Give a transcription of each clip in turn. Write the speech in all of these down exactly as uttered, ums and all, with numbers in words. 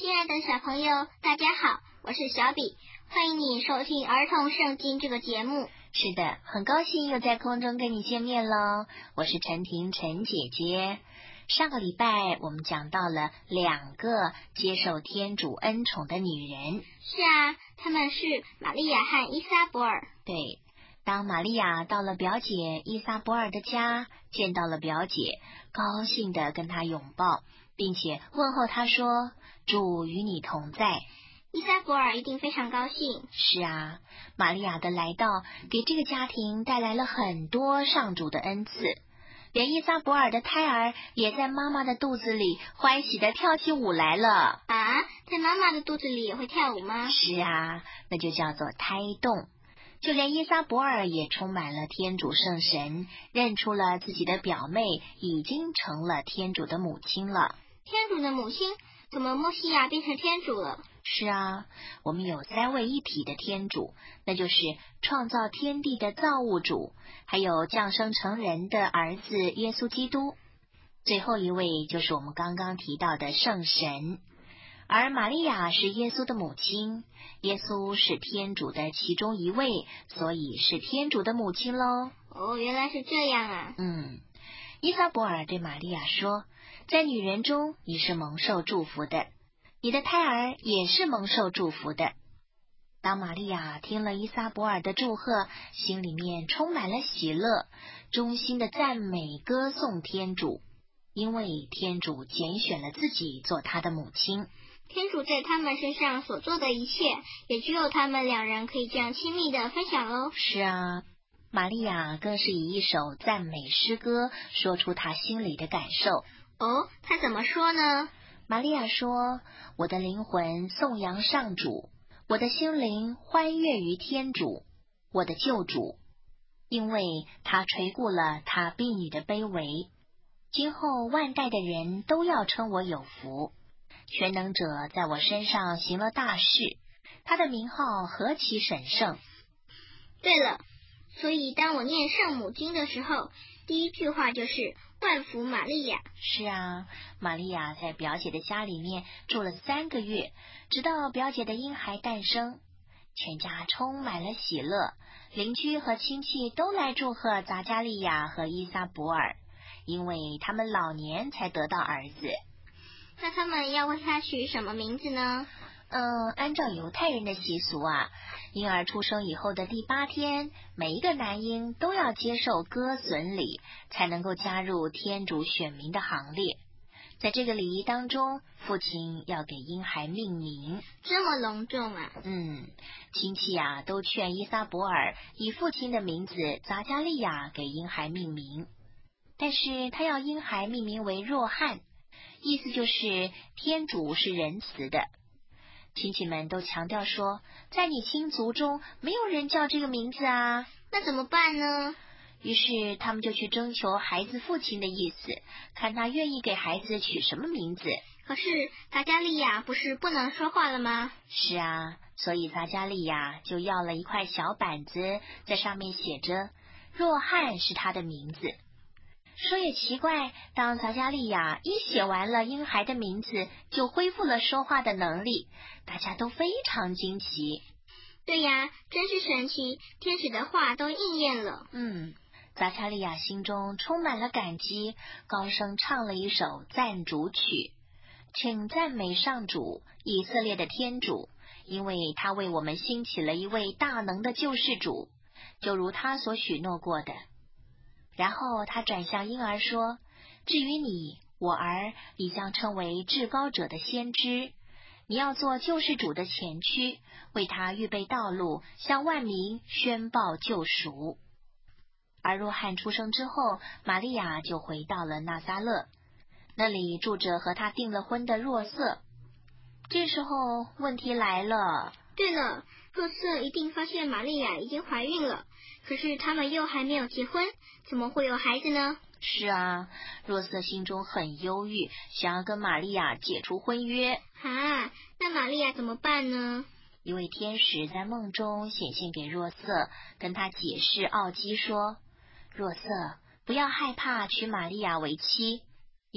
亲爱的小朋友，大家好，我是小比，欢迎你收听儿童圣经这个节目。 是的，很高兴又在空中跟你见面咯，我是陈婷陈姐姐。上个礼拜我们讲到了两个接受天主恩宠的女人。 是啊，她们是玛利亚和伊撒伯尔。 对，当玛利亚到了表姐伊撒伯尔的家，见到了表姐，高兴地跟她拥抱，并且问候她说，主与你同在。 伊撒伯尔一定非常高兴。 是啊，玛利亚的来到给这个家庭带来了很多上主的恩赐，连伊撒伯尔的胎儿也在妈妈的肚子里欢喜地跳起舞来了。 啊，在妈妈的肚子里也会跳舞吗？ 是啊，那就叫做胎动。就连伊撒伯尔也充满了天主圣神，认出了自己的表妹已经成了天主的母亲了。 天主的母亲？怎么默西亚变成天主了？ 是啊，我们有三位一体的天主，那就是创造天地的造物主，还有降生成人的儿子耶稣基督，最后一位就是我们刚刚提到的圣神。而玛利亚是耶稣的母亲，耶稣是天主的其中一位，所以是天主的母亲咯。 哦，原来是这样啊。 嗯，伊撒伯尔对玛利亚说，在女人中你是蒙受祝福的，你的胎儿也是蒙受祝福的。当玛利亚听了伊撒伯尔的祝贺，心里面充满了喜乐，衷心的赞美歌颂天主，因为天主拣选了自己做他的母亲。 天主在他们身上所做的一切，也只有他们两人可以这样亲密的分享咯。 是啊，玛利亚更是以一首赞美诗歌说出她心里的感受。 哦，她怎么说呢？ 玛利亚说，我的灵魂颂扬上主，我的心灵欢悦于天主，我的救主，因为他垂顾了他婢女的卑微。今后万代的人都要称我有福。全能者在我身上行了大事，他的名号何其神圣。 对了，所以当我念圣母经的时候，第一句话就是万福玛利亚。 是啊，玛利亚在表姐的家里面住了三个月，直到表姐的婴孩诞生，全家充满了喜乐，邻居和亲戚都来祝贺匝加利亚和伊撒伯尔，因为他们老年才得到儿子。 那他们要为他取什么名字呢？ 嗯，按照犹太人的习俗啊，婴儿出生以后的第八天，每一个男婴都要接受割损礼，才能够加入天主选民的行列。在这个礼仪当中，父亲要给婴孩命名。 这么隆重啊？ 嗯，亲戚啊都劝伊撒伯尔以父亲的名字匝加利亚给婴孩命名，但是他要婴孩命名为若翰，意思就是天主是仁慈的。亲戚们都强调说，在你亲族中没有人叫这个名字啊。 那怎么办呢？ 于是他们就去征求孩子父亲的意思，看他愿意给孩子取什么名字。 可是匝加利亚不是不能说话了吗？ 是啊，所以匝加利亚就要了一块小板子，在上面写着若翰是他的名字。说也奇怪，当匝加利亚一写完了婴孩的名字，就恢复了说话的能力，大家都非常惊奇。 对呀，真是神奇，天使的话都应验了。 嗯，匝加利亚心中充满了感激，高声唱了一首赞主曲，请赞美上主，以色列的天主，因为他为我们兴起了一位大能的救世主，就如他所许诺过的。然后他转向婴儿说，至于你，我儿，你将称为至高者的先知，你要做救世主的前驱，为他预备道路，向万民宣报救赎。而若翰出生之后，玛利亚就回到了纳撒勒，那里住着和他订了婚的若瑟。这时候问题来了。 对了，若瑟一定发现玛利亚已经怀孕了，可是他们又还没有结婚，怎么会有孩子呢？ 是啊，若瑟心中很忧郁，想要跟玛利亚解除婚约。 啊，那玛利亚怎么办呢？ 一位天使在梦中显现给若瑟，跟他解释奥基说，若瑟，不要害怕娶玛利亚为妻，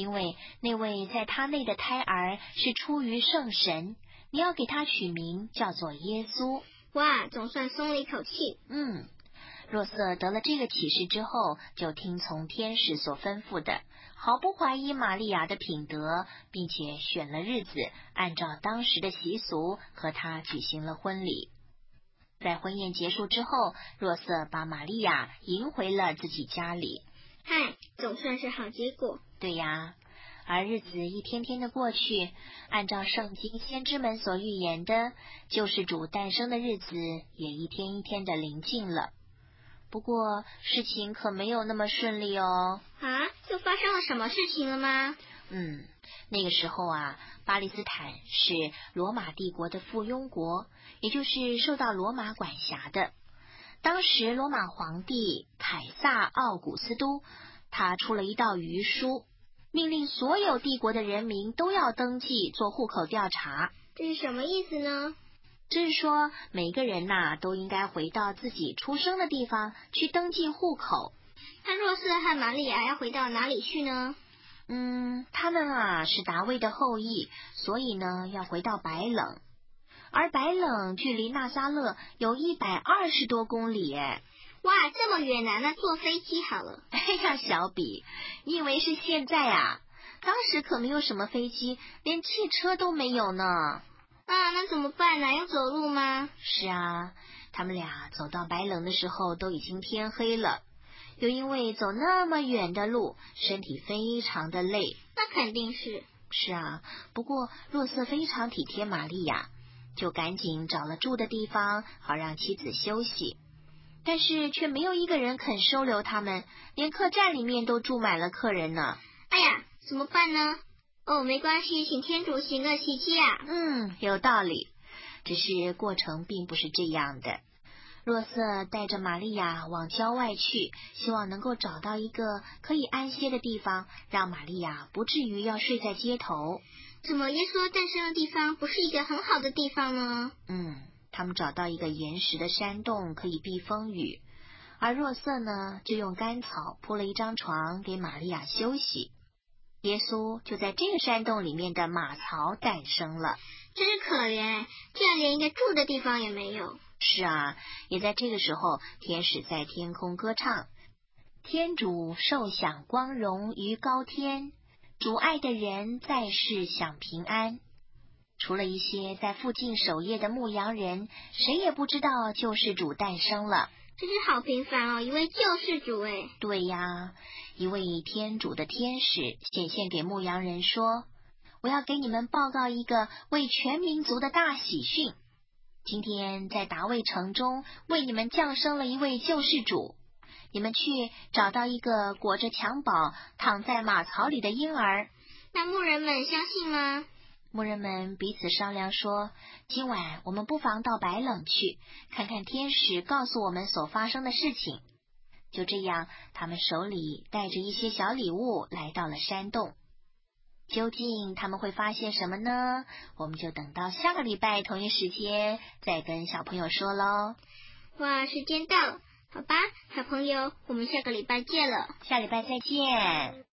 因为那位在他内的胎儿是出于圣神，你要给他取名叫做耶稣。 哇，总算松了一口气。 嗯，若瑟得了这个启示之后，就听从天使所吩咐的，毫不怀疑玛利亚的品德，并且选了日子，按照当时的习俗和她举行了婚礼。在婚宴结束之后，若瑟把玛利亚迎回了自己家里。 嗨，总算是好结果。 对呀，而日子一天天的过去，按照圣经先知们所预言的，救世主诞生的日子也一天一天的临近了。不过事情可没有那么顺利哦。 啊，又发生了什么事情了吗？ 嗯，那个时候啊，巴勒斯坦是罗马帝国的附庸国，也就是受到罗马管辖的。当时罗马皇帝凯撒奥古斯都，他出了一道谕书，命令所有帝国的人民都要登记做户口调查。 这是什么意思呢？ 这是说每个人呐、啊、都应该回到自己出生的地方去登记户口。 那若瑟和玛利亚要回到哪里去呢？ 嗯，他们啊是达味的后裔，所以呢要回到白冷。而白冷距离纳撒勒有一百二十多公里诶。 哇，这么远啊，那坐飞机好了。 哎呀，小比，你以为是现在啊？当时可没有什么飞机，连汽车都没有呢。 啊，那怎么办呢？要走路吗？ 是啊，他们俩走到白冷的时候都已经天黑了，又因为走那么远的路，身体非常的累。 那肯定是。 是啊，不过若瑟非常体贴玛利亚，就赶紧找了住的地方，好让妻子休息。但是却没有一个人肯收留他们，连客栈里面都住满了客人呢。 哎呀，怎么办呢？哦，没关系，请天主行个奇迹啊。 嗯，有道理。只是过程并不是这样的。若瑟带着玛利亚往郊外去，希望能够找到一个可以安歇的地方，让玛利亚不至于要睡在街头。 怎么耶稣诞生的地方不是一个很好的地方呢？ 嗯，他们找到一个岩石的山洞可以避风雨，而若瑟呢，就用干草铺了一张床给玛利亚休息。耶稣就在这个山洞里面的马槽诞生了。 真是可怜，竟然连一个住的地方也没有。 是啊，也在这个时候，天使在天空歌唱，天主受享光荣于高天，主爱的人在世享平安。除了一些在附近守夜的牧羊人，谁也不知道救世主诞生了。 真是好平凡哦，一位救世主诶。 对呀，一位天主的天使显现给牧羊人说，我要给你们报告一个为全民族的大喜讯。今天在达味城中为你们降生了一位救世主，你们去找到一个裹着襁褓躺在马槽里的婴儿。 那牧人们相信吗？ 牧人们彼此商量说，今晚我们不妨到白冷去，看看天使告诉我们所发生的事情。就这样，他们手里带着一些小礼物来到了山洞。究竟他们会发现什么呢？我们就等到下个礼拜同一时间再跟小朋友说咯。 哇，时间到，好吧，小朋友，我们下个礼拜见了。 下礼拜再见。